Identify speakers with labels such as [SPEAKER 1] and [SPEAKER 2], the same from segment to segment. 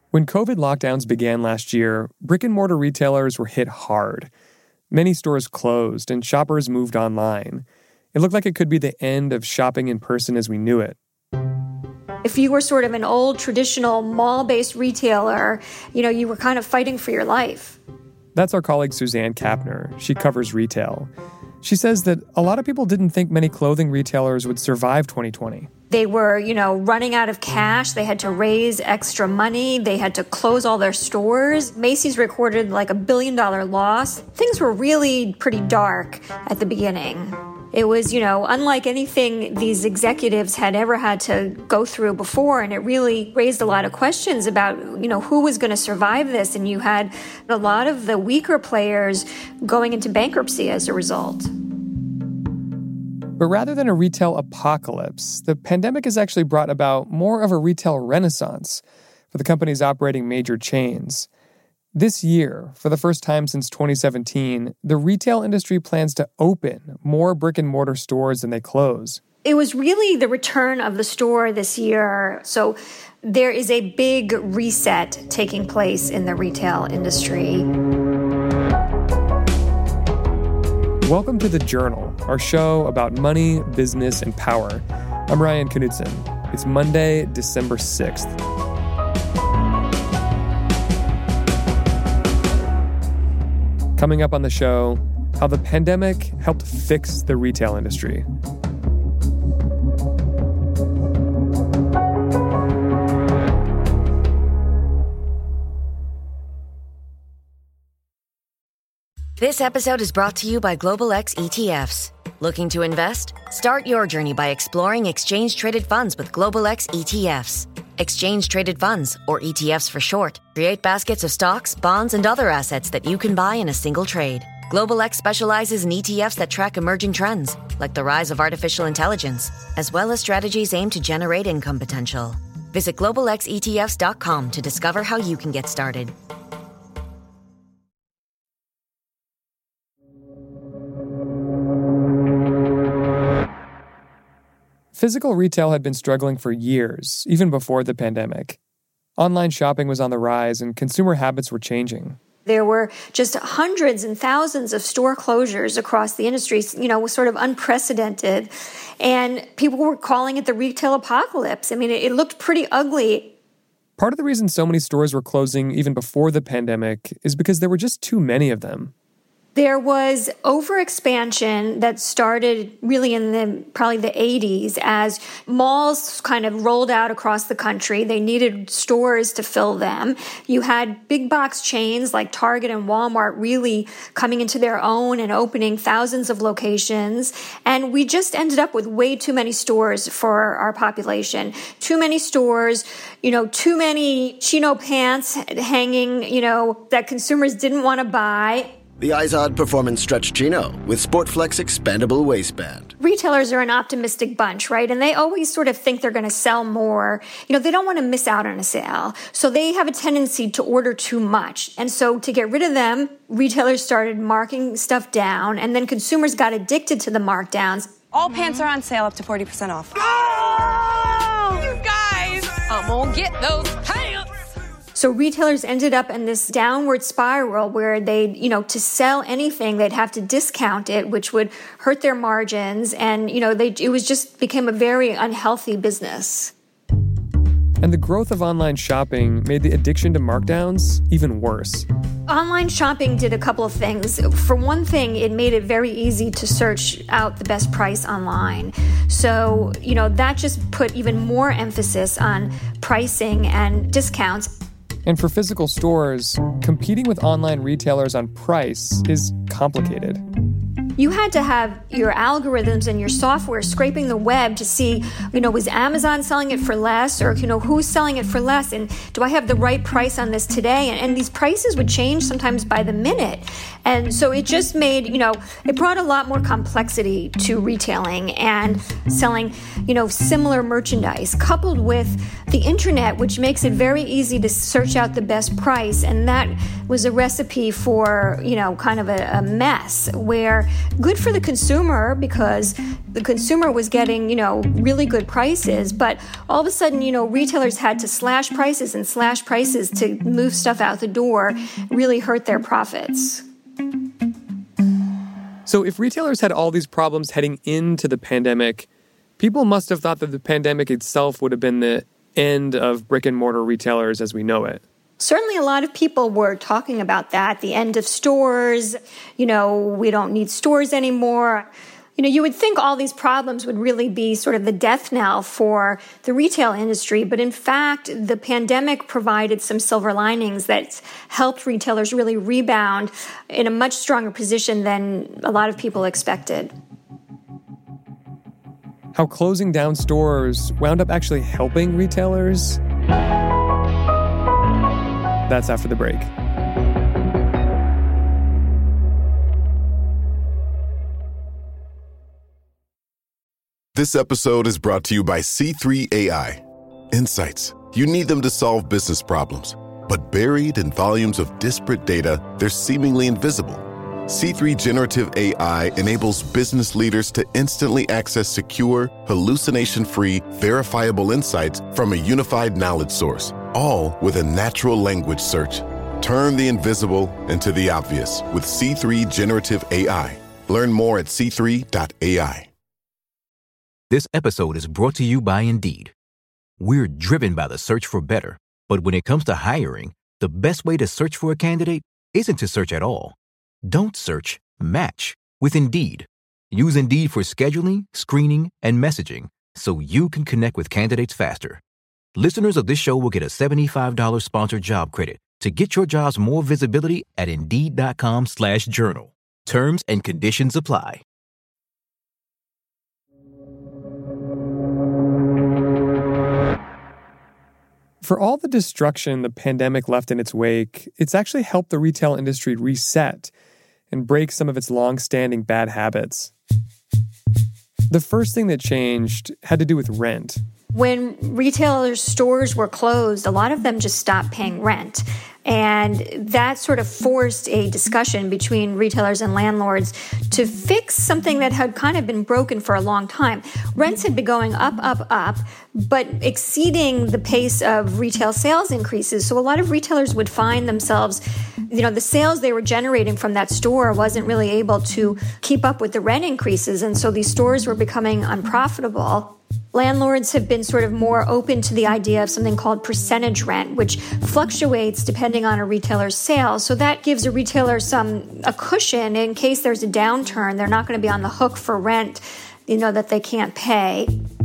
[SPEAKER 1] When COVID lockdowns began last year, brick-and-mortar retailers were hit hard. Many stores closed and shoppers moved online. It looked like it could be the end of shopping in person as we knew it.
[SPEAKER 2] If you were sort of an old, traditional, mall-based retailer, you were kind of fighting for your life.
[SPEAKER 1] That's our colleague Suzanne Kapner. She covers retail. She says that a lot of people didn't think many clothing retailers would survive 2020.
[SPEAKER 2] They were, running out of cash. They had to raise extra money. They had to close all their stores. Macy's recorded like $1 billion loss. Things were really pretty dark at the beginning. It was, unlike anything these executives had ever had to go through before, and it really raised a lot of questions about, who was going to survive this, and you had a lot of the weaker players going into bankruptcy as a result.
[SPEAKER 1] But rather than a retail apocalypse, the pandemic has actually brought about more of a retail renaissance for the companies operating major chains. This year, for the first time since 2017, the retail industry plans to open more brick-and-mortar stores than they close.
[SPEAKER 2] It was really the return of the store this year. So there is a big reset taking place in the retail industry.
[SPEAKER 1] Welcome to The Journal, our show about money, business, and power. I'm Ryan Knudsen. It's Monday, December 6th. Coming up on the show, how the pandemic helped fix the retail industry.
[SPEAKER 3] This episode is brought to you by Global X ETFs. Looking to invest? Start your journey by exploring exchange-traded funds with Global X ETFs. Exchange-traded funds, or ETFs for short, create baskets of stocks, bonds, and other assets that you can buy in a single trade. Global X specializes in ETFs that track emerging trends, like the rise of artificial intelligence, as well as strategies aimed to generate income potential. Visit globalxetfs.com to discover how you can get started.
[SPEAKER 1] Physical retail had been struggling for years, even before the pandemic. Online shopping was on the rise and consumer habits were changing.
[SPEAKER 2] There were just hundreds and thousands of store closures across the industry, was sort of unprecedented. And people were calling it the retail apocalypse. I mean, it looked pretty ugly.
[SPEAKER 1] Part of the reason so many stores were closing even before the pandemic is because there were just too many of them.
[SPEAKER 2] There was overexpansion that started really in probably the 80s as malls kind of rolled out across the country. They needed stores to fill them. You had big box chains like Target and Walmart really coming into their own and opening thousands of locations. And we just ended up with way too many stores for our population. Too many stores, too many chino pants hanging, that consumers didn't want to buy.
[SPEAKER 4] The Izod Performance Stretch Chino with Sportflex expandable waistband.
[SPEAKER 2] Retailers are an optimistic bunch, right? And they always sort of think they're going to sell more. They don't want to miss out on a sale. So they have a tendency to order too much. And so to get rid of them, retailers started marking stuff down, and then consumers got addicted to the markdowns.
[SPEAKER 5] All pants are on sale up to 40% off. Oh! You guys! I'm gonna get those pants!
[SPEAKER 2] So retailers ended up in this downward spiral where they, to sell anything, they'd have to discount it, which would hurt their margins. And, it became a very unhealthy business.
[SPEAKER 1] And the growth of online shopping made the addiction to markdowns even worse.
[SPEAKER 2] Online shopping did a couple of things. For one thing, it made it very easy to search out the best price online. So, that just put even more emphasis on pricing and discounts.
[SPEAKER 1] And for physical stores, competing with online retailers on price is complicated.
[SPEAKER 2] You had to have your algorithms and your software scraping the web to see, was Amazon selling it for less, or, who's selling it for less, and do I have the right price on this today? And these prices would change sometimes by the minute. And so it just made, it brought a lot more complexity to retailing and selling, similar merchandise, coupled with the internet, which makes it very easy to search out the best price. And that was a recipe for, kind of a mess where good for the consumer because the consumer was getting, really good prices. But all of a sudden, retailers had to slash prices to move stuff out the door, really hurt their profits.
[SPEAKER 1] So if retailers had all these problems heading into the pandemic, people must have thought that the pandemic itself would have been the end of brick and mortar retailers as we know it.
[SPEAKER 2] Certainly a lot of people were talking about that, the end of stores, we don't need stores anymore. You would think all these problems would really be sort of the death knell for the retail industry, but in fact, the pandemic provided some silver linings that helped retailers really rebound in a much stronger position than a lot of people expected.
[SPEAKER 1] How closing down stores wound up actually helping retailers? That's after the break.
[SPEAKER 6] This episode is brought to you by C3 AI. Insights. You need them to solve business problems. But buried in volumes of disparate data, they're seemingly invisible. C3 Generative AI enables business leaders to instantly access secure, hallucination-free, verifiable insights from a unified knowledge source, all with a natural language search. Turn the invisible into the obvious with C3 Generative AI. Learn more at c3.ai.
[SPEAKER 7] This episode is brought to you by Indeed. We're driven by the search for better, but when it comes to hiring, the best way to search for a candidate isn't to search at all. Don't search, match with Indeed. Use Indeed for scheduling, screening, and messaging so you can connect with candidates faster. Listeners of this show will get a $75 sponsored job credit to get your jobs more visibility at Indeed.com/journal. Terms and conditions apply.
[SPEAKER 1] For all the destruction the pandemic left in its wake, it's actually helped the retail industry reset and break some of its long-standing bad habits. The first thing that changed had to do with rent.
[SPEAKER 2] When retailers' stores were closed, a lot of them just stopped paying rent. And that sort of forced a discussion between retailers and landlords to fix something that had kind of been broken for a long time. Rents had been going up, but exceeding the pace of retail sales increases. So a lot of retailers would find themselves, the sales they were generating from that store wasn't really able to keep up with the rent increases. And so these stores were becoming unprofitable. Landlords have been sort of more open to the idea of something called percentage rent, which fluctuates depending on a retailer's sales. So that gives a retailer a cushion in case there's a downturn. They're not going to be on the hook for rent, that they can't pay.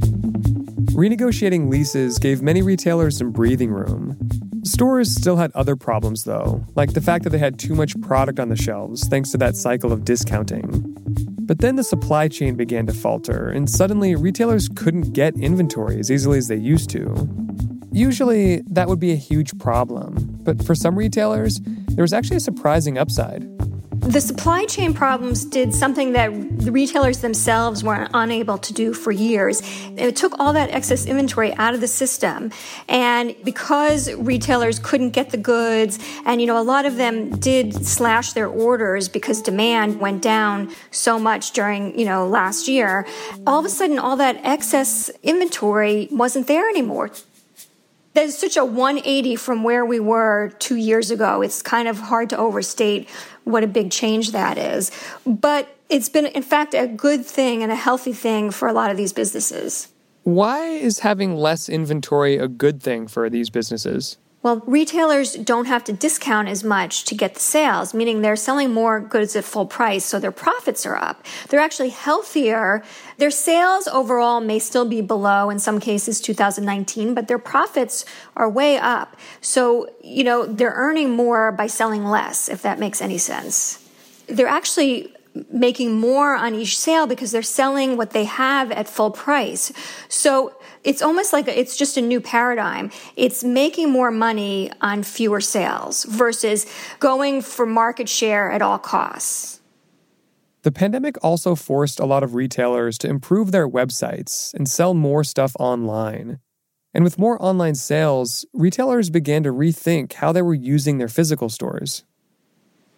[SPEAKER 1] Renegotiating leases gave many retailers some breathing room. Stores still had other problems, though, like the fact that they had too much product on the shelves thanks to that cycle of discounting. But then the supply chain began to falter, and suddenly retailers couldn't get inventory as easily as they used to. Usually, that would be a huge problem, but for some retailers, there was actually a surprising upside.
[SPEAKER 2] The supply chain problems did something that the retailers themselves were unable to do for years. It took all that excess inventory out of the system. And because retailers couldn't get the goods, and a lot of them did slash their orders because demand went down so much during, last year, all of a sudden all that excess inventory wasn't there anymore. There's such a 180 from where we were 2 years ago. It's kind of hard to overstate what a big change that is. But it's been, in fact, a good thing and a healthy thing for a lot of these businesses.
[SPEAKER 1] Why is having less inventory a good thing for these businesses?
[SPEAKER 2] Well, retailers don't have to discount as much to get the sales, meaning they're selling more goods at full price, so their profits are up. They're actually healthier. Their sales overall may still be below, in some cases, 2019, but their profits are way up. So, they're earning more by selling less, if that makes any sense. They're actually making more on each sale because they're selling what they have at full price. So it's almost like it's just a new paradigm. It's making more money on fewer sales versus going for market share at all costs.
[SPEAKER 1] The pandemic also forced a lot of retailers to improve their websites and sell more stuff online. And with more online sales, retailers began to rethink how they were using their physical stores.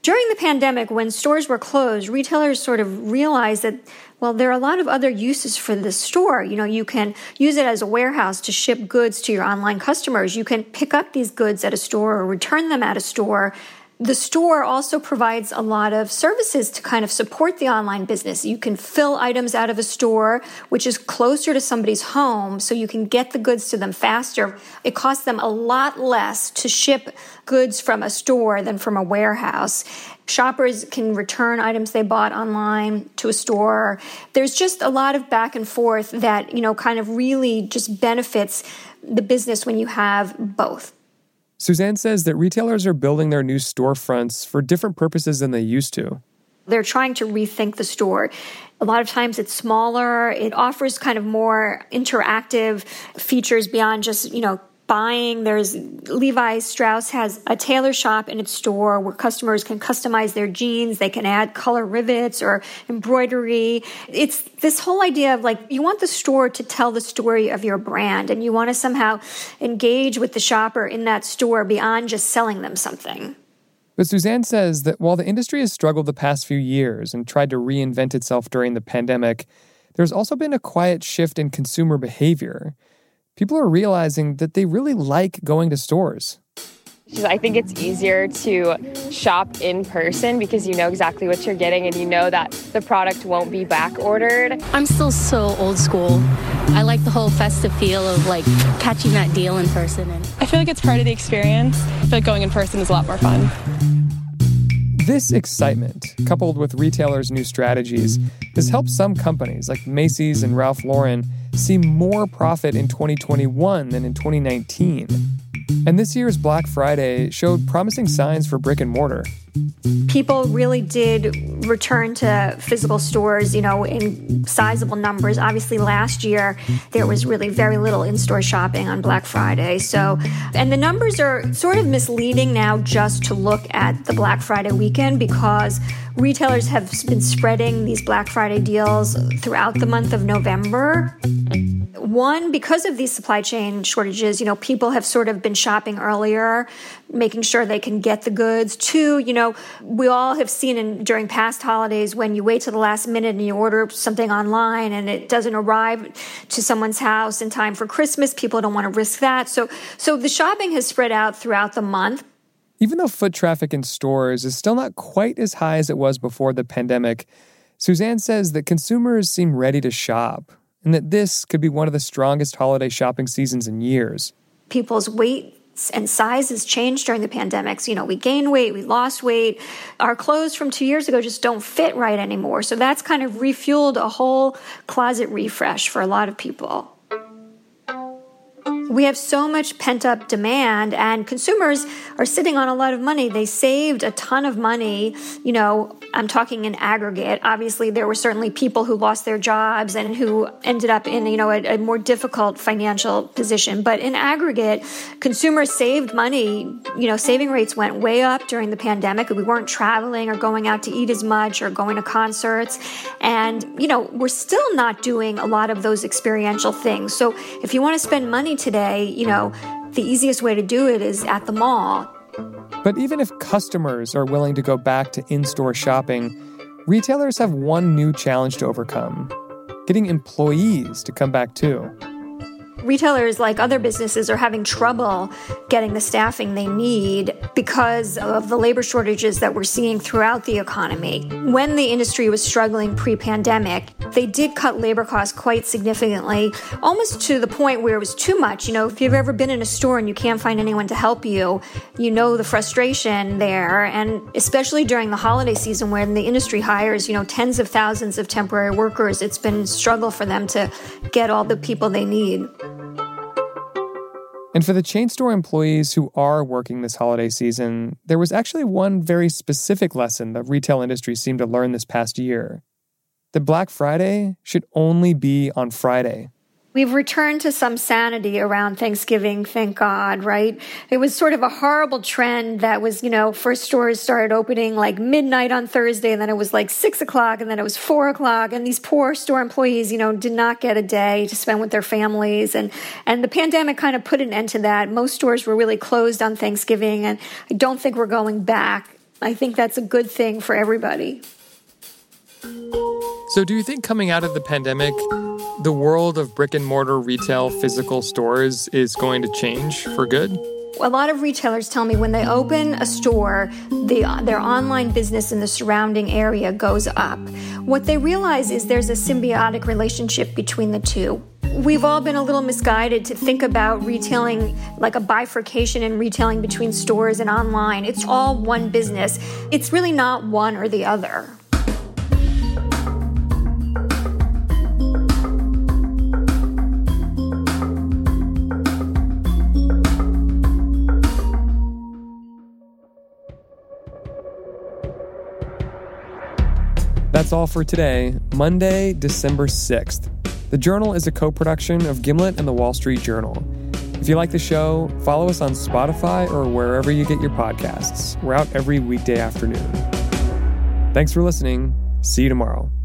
[SPEAKER 2] During the pandemic, when stores were closed, retailers sort of realized that, well, there are a lot of other uses for the store. You know, you can use it as a warehouse to ship goods to your online customers. You can pick up these goods at a store or return them at a store. The store also provides a lot of services to kind of support the online business. You can fill items out of a store, which is closer to somebody's home, so you can get the goods to them faster. It costs them a lot less to ship goods from a store than from a warehouse. Shoppers can return items they bought online to a store. There's just a lot of back and forth that, you know, kind of really just benefits the business when you have both.
[SPEAKER 1] Suzanne says that retailers are building their new storefronts for different purposes than they used to.
[SPEAKER 2] They're trying to rethink the store. A lot of times it's smaller. It offers kind of more interactive features beyond just, you know, buying. There's Levi Strauss has a tailor shop in its store where customers can customize their jeans. They can add color rivets or embroidery. It's this whole idea of like, you want the store to tell the story of your brand, and you want to somehow engage with the shopper in that store beyond just selling them something.
[SPEAKER 1] But Suzanne says that while the industry has struggled the past few years and tried to reinvent itself during the pandemic, there's also been a quiet shift in consumer behavior. People are realizing that they really like going to stores.
[SPEAKER 8] I think it's easier to shop in person because you know exactly what you're getting and you know that the product won't be back ordered.
[SPEAKER 9] I'm still so old school. I like the whole festive feel of like catching that deal in person.
[SPEAKER 5] I feel like it's part of the experience. I feel like going in person is a lot more fun.
[SPEAKER 1] This excitement, coupled with retailers' new strategies, has helped some companies like Macy's and Ralph Lauren see more profit in 2021 than in 2019. And this year's Black Friday showed promising signs for brick and mortar.
[SPEAKER 2] People really did return to physical stores, you know, in sizable numbers. Obviously, last year, there was really very little in-store shopping on Black Friday. And the numbers are sort of misleading now just to look at the Black Friday weekend because retailers have been spreading these Black Friday deals throughout the month of November. One, because of these supply chain shortages, you know, people have sort of been shopping earlier, making sure they can get the goods. Two, you know, we all have seen during past holidays when you wait till the last minute and you order something online and it doesn't arrive to someone's house in time for Christmas, people don't want to risk that. So the shopping has spread out throughout the month.
[SPEAKER 1] Even though foot traffic in stores is still not quite as high as it was before the pandemic, Suzanne says that consumers seem ready to shop, and that this could be one of the strongest holiday shopping seasons in years.
[SPEAKER 2] People's weights and sizes changed during the pandemic. So, you know, we gained weight, we lost weight. Our clothes from 2 years ago just don't fit right anymore. So that's kind of refueled a whole closet refresh for a lot of people. We have so much pent-up demand, and consumers are sitting on a lot of money. They saved a ton of money. You know, I'm talking in aggregate. Obviously, there were certainly people who lost their jobs and who ended up in, you know, a more difficult financial position. But in aggregate, consumers saved money. You know, saving rates went way up during the pandemic. We weren't traveling or going out to eat as much or going to concerts. And, you know, we're still not doing a lot of those experiential things. So if you want to spend money today, you know, the easiest way to do it is at the mall.
[SPEAKER 1] But even if customers are willing to go back to in-store shopping, retailers have one new challenge to overcome: getting employees to come back too.
[SPEAKER 2] Retailers, like other businesses, are having trouble getting the staffing they need because of the labor shortages that we're seeing throughout the economy. When the industry was struggling pre-pandemic, they did cut labor costs quite significantly, almost to the point where it was too much. You know, if you've ever been in a store and you can't find anyone to help you, you know the frustration there. And especially during the holiday season when the industry hires, you know, tens of thousands of temporary workers, it's been a struggle for them to get all the people they need.
[SPEAKER 1] And for the chain store employees who are working this holiday season, there was actually one very specific lesson the retail industry seemed to learn this past year: that Black Friday should only be on Friday.
[SPEAKER 2] We've returned to some sanity around Thanksgiving, thank God, right? It was sort of a horrible trend that was, you know, first stores started opening like midnight on Thursday, and then it was like 6 o'clock, and then it was 4 o'clock, and these poor store employees, you know, did not get a day to spend with their families, and the pandemic kind of put an end to that. Most stores were really closed on Thanksgiving, and I don't think we're going back I think that's a good thing for everybody.
[SPEAKER 1] So do you think coming out of the pandemic, the world of brick and mortar retail physical stores is going to change for good?
[SPEAKER 2] A lot of retailers tell me when they open a store, their online business in the surrounding area goes up. What they realize is there's a symbiotic relationship between the two. We've all been a little misguided to think about retailing like a bifurcation in retailing between stores and online. It's all one business. It's really not one or the other.
[SPEAKER 1] That's all for today, Monday, December 6th. The Journal is a co-production of Gimlet and The Wall Street Journal. If you like the show, follow us on Spotify or wherever you get your podcasts. We're out every weekday afternoon. Thanks for listening. See you tomorrow.